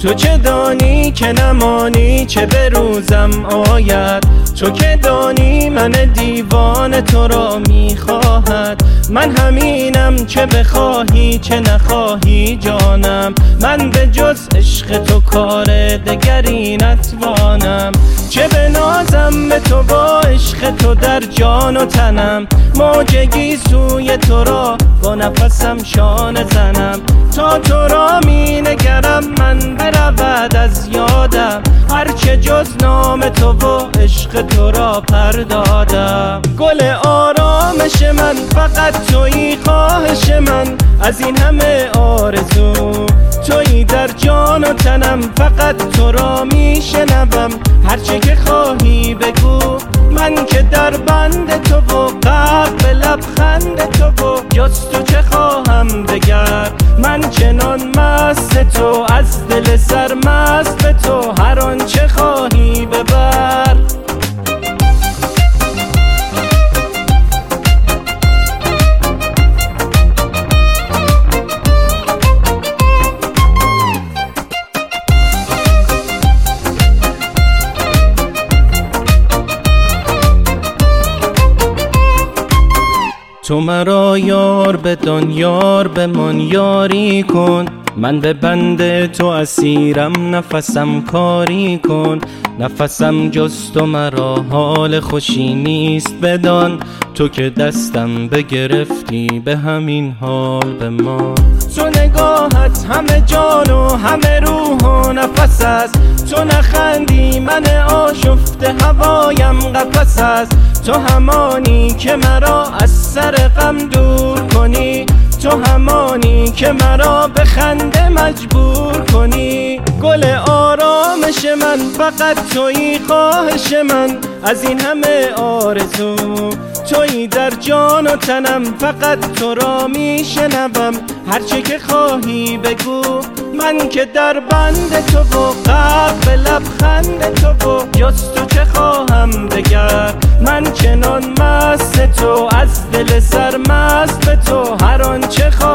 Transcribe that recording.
تو چه دانی که نمانی چه به روزم آید، تو که دانی من دیوانه تو را میخواهد. من همینم چه بخواهی چه نخواهی جانم، من به جز عشق تو کار دگری نتوانم. چه بنازم به تو با عشق تو در جان و تنم، موج سوی تو را با نفسم شانه زنم. تا تو را می نگرم من برود از یادم، هرچه جز نام تو و عشق تو را پردادم. گل آرامش من فقط تویی، خواهش من از این همه آرزو تویی در جان و تنم. فقط تو را می شنوم، هرچه که خواهی بگو، من که در بند تو و قلب به لبخند تو و جز تو چه خواهم دگر. من چنان مست تو از دل سرمست به تو، هر آن چه خواهی ببر. تو مرا یار بدان یار بمان یاری کن، من به بند تو اسیرم نفسم کاری کن. نفسم جز تو مرا حال خوشی نیست بدان، تو که دستم بگرفتی به همین حال بمان. تو نگاهت همه جان و همه روح و نفس است، تو نخندی من آشفته هوایم قفس است. تو همانی که مرا از سر غم دور کنی، تو همانی که مرا به خنده مجبور کنی. گل آرامش من فقط تویی، خواهش من از این همه آرزو تویی در جان و تنم. فقط تو را می شنوم، هرچه که خواهی بگو، من که در بند تو و قلب به لبخند تو و جز تو چه خواهم دگر. من چنان مست تو از دل سرمست به تو، هر آن چه خواهی